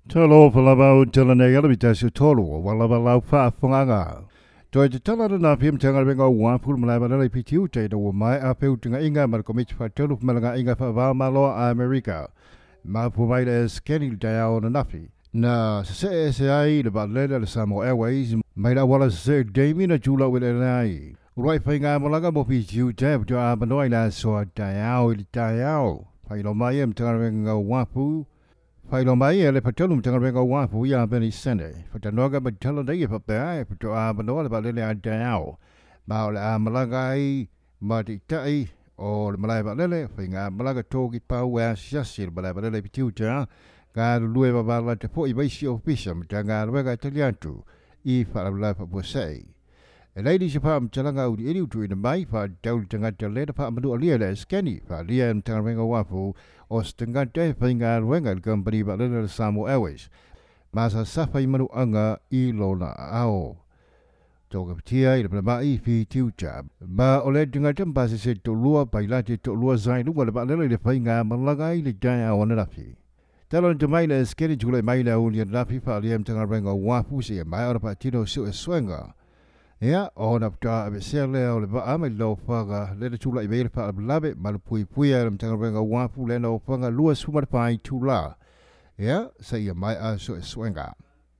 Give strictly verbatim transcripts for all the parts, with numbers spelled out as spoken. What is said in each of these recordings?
Tolo falaba telane yalabita su tolo walaba lau fa funganga. Toi te tala na pim tanga benga wa ful malaba na pitiu te do mai a peu tinga inga mar komit fa tolo malanga inga fa va malo America. Ma provide scanning dial na nafi. Na se se ai le ba le le Samoa Airways mai la wala se demi na jula with ai. Right finga malanga mo pitiu te do a banoi na so dial dial. Pai lo mai em tanga benga wa fu Failo mai ele patulum tanga benga wa fu ya beni sende. Fatanoga batalo de pa pa to a banola ba le a dao. Ba la malagai mati tai o malai ba le finga malaga togi pa wa shasil ba ba le pituta ga lue ba ba la te po i baisi official tanga wega italiano I fa la fa po sei. E lady Japan talanga udi eri utu ina mai fa daul tanga te le fa madu alia le skeni fa lia tanga benga wa fu o stanga te finga wenga company ba le Samoa Airways. Masa safa I manu anga I lona ao. Toga tia I le ba I fi tiuta. Ba ole tanga te mbasi se to lua bailati to lua zai lunga le ba le le finga malaga I le jaya o na rafi. Talon te mai le skeni jule mai le uli rafi fa lia tanga benga wa fu se mai ora pa tino su e swenga. Ya, ona pta abe sele o le ba ame lo faga le tula I be fa labe mal pui pui am tanga benga wa fu le no fanga lua sumar pai tula. Ya, sai ya mai a so swenga.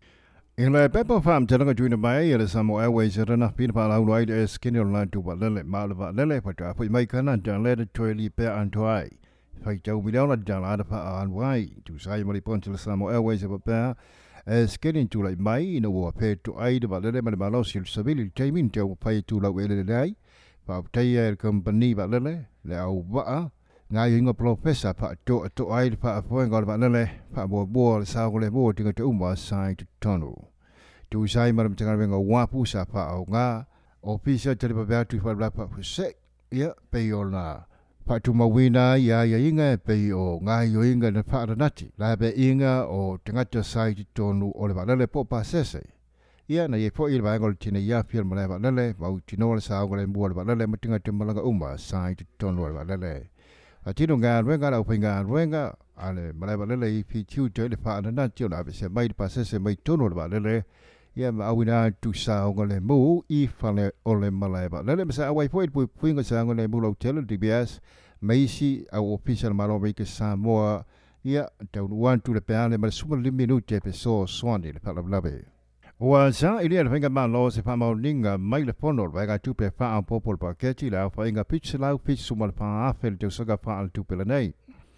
In le pepa farm tanga tuina mai le Samoa Airways rana pin pa la uai de skinny on to ba le mal ba le pa ta fu mai kana dan le toili pe an toai. Fai tau mi la dan la pa an wai tu sai mo pon le Samoa Airways ba pa as getting to like mai no wa pe to ai de ba le ma lo sil sabili timing to pai to la we le dai pa tai er company ba le le au ba nga yin professor pa to to ai pa po ngol ba le pa bo bo sa ko le bo ti to umba sai to tono tu sai ma tanga venga wa pu sa pa au nga officer te ba ba tu fa la pa se ya pe yo na pa tu ma wina ya ya inga pe o nga yo inga na pa nati la be inga o tanga to sai to no o le ba le po pa sese ya na ye po I ba ngol tine ya fil ma le ba le ba u tino le sa ngol mo ba le ma tinga te malanga umba sai to no ba le a tino nga wenga la pinga wenga ale ma le ba le I fi tiu te le pa na ti na be se mai pa sese mai to no ba le ya ma awina tu sa ngol mo I fa le o le ma le ba le ma sa awai po pu pinga sa ngol mo lo tele D B S Maisi au official malobe ke Samoa ia tau wan tu le peane ma suma le minute pe so swani le pala blabe. Wa sa ili le finga ma lo se fa ma ninga mai le fono ba ga tu pe fa an popol pa ke ti la fa inga pitch la pitch suma fa afel te so ga fa al tu pe le nei.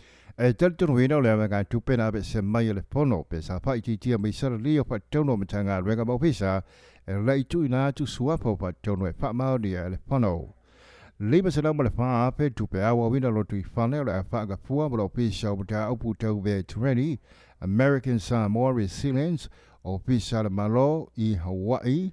E tel tu wino le ga tu pe na be se mai le fono pe sa fa ti ti mai sa li o pa tono mtanga re ga mo pisa e le tu na tu suwa pa pa tono e fa ma di le fono. Liba se lama le fa pe tu pe awa wina lo tu I fane le fa ga fua mo lo pisa o ta upu tau ve treni American Samoa Resilience o pisa le malo I Hawaii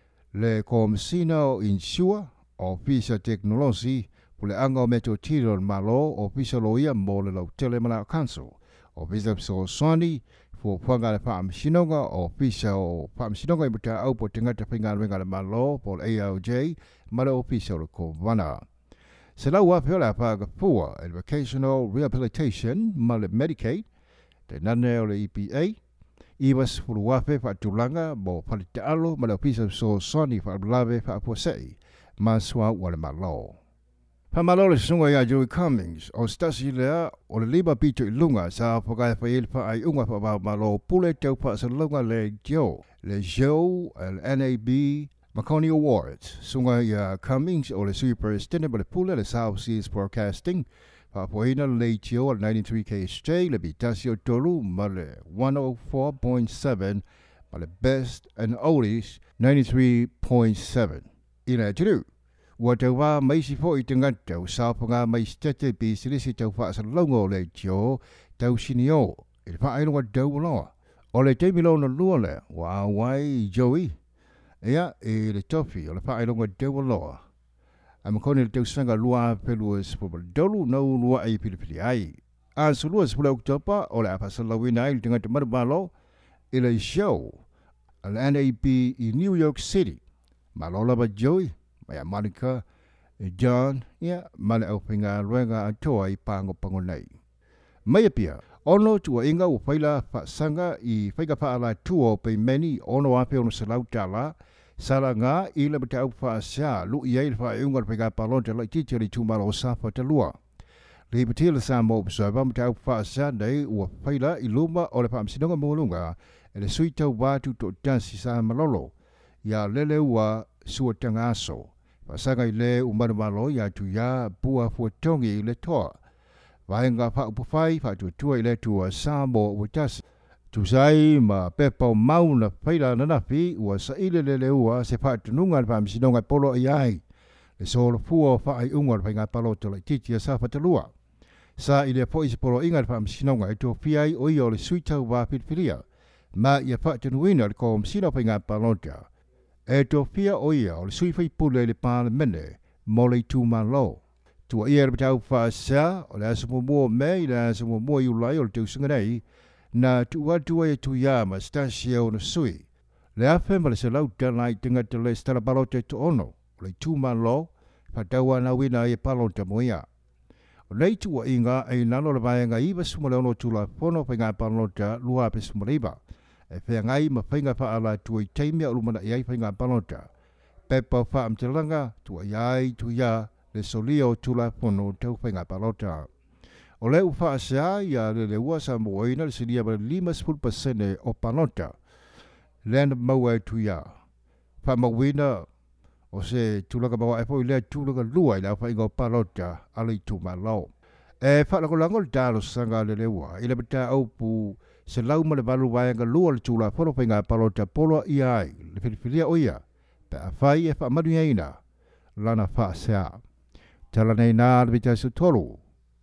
le Comsino Insure o pisa technology pule anga meto tiro malo o pisa lo ia mo le lo telemana council o pisa so soni fu panga le fa msinonga o pisa o fa msinonga I buta au po tinga te pinga wenga le malo po A L J malo o pisa lo ko vana se la wa pe la pa ga fu educational rehabilitation mal Medicaid te nane o le E P A I was fu wa pe fa tulanga mo pa te alo malo pisa so soni fa lave fa po sei maswa wala malo Pamalo le sunga ya Joey Cummings o stasi lea o le liba pito I lunga sa pokai fa il pa ai unga pa malo pule tau pa sa lunga le jo le jo el N A B Marconi Awards sunga ya Cummings o le superintendent le pule le South Seas Broadcasting pa poina le jo al ninety-three K S J le bitasio tolu ma le one oh four point seven ma le best and oldies ninety-three point seven ina tiru wa te wa mai si fo I te ngata o sa panga mai stete bi silisi tau fa sa longo le jo tau sinio I fa ai longa dau loa o le te milo na lua le wa wai Joey ia I le tofi o le fa ai longa dau loa a makoni le tau sanga lua pelu es po dolu no lua ai pilipili ai a su lua sepuluh Oktober o le apa sa lawina ai le te ngata marabalo I le show al N A B I New York City malola ba Joey Maya Monica, John, ya, male au pinga ruenga atoa I pango pango nei. Maya pia, ono tua inga o faila fa sanga i faika fa ala tuo pe meni ono ape ono selau tala sala nga i le bata au fa sia lu i ai fa unga faika palonta la titi li tumala o safa te lua. Le bati le sa mo observa bata au fa sia nei ua faila i luma o le fa amsinonga molunga e le sui tau watu to dansi sa malolo ia lele ua sua tangaso. Fa sanga i le umanu malo ia tu ia bua fuatongi i le toa. Vaenga fa upufai fa tu tua i le tua samo utas. Tu sai ma pepa mau na faila na nafi ua sa ile le le ua se fa tununga fa msinonga polo i ai. Le solo fua fa ai unga fa inga palo to le titi sa fa talua. Sa ile po isi polo inga fa msinonga e to fiai o i o le suita wa pitfilia. Ma ia fa tunuina le ko msina fa inga palonta. E to fia o ia o le sui fai pule le pa le mene mo le tu malo. Tua ia le batau fa sa o le asamu mua me i le asamu mua i ulai o le tau sunganei na tua tua e tu ia ma stasia o na sui. Le afe ma le se lau tanai tinga te le stala balota to ono o le tu malo fa taua na wina e palota mo ia. O nei tua inga e nano le vaenga iwa sumale ono tula fono fa inga palota lua pe sumaliba. E whea ngai ma whainga wha ala tua i teimia o lumana i ai whainga palota. Pepa wha am te langa tua iai tu ia le solia o tula pono tau whainga palota. O le u wha asea ia le le ua sa moina le sinia ma lima sepuluh pasene o palota. Lena maua e tu ia. Wha mawina o se tulaga mawa e po i lea tulaga lua i la whainga o palota ala i tu malau. E wha lako lango le talo sanga le le ua i le bata au pu se lau ma le valu vaenga lua le tula pono whainga palota polo i ai le whiriwhiria o ia. Pe a whai e wha manu ina lana wha asea. Tala nei nā le vita su tolu.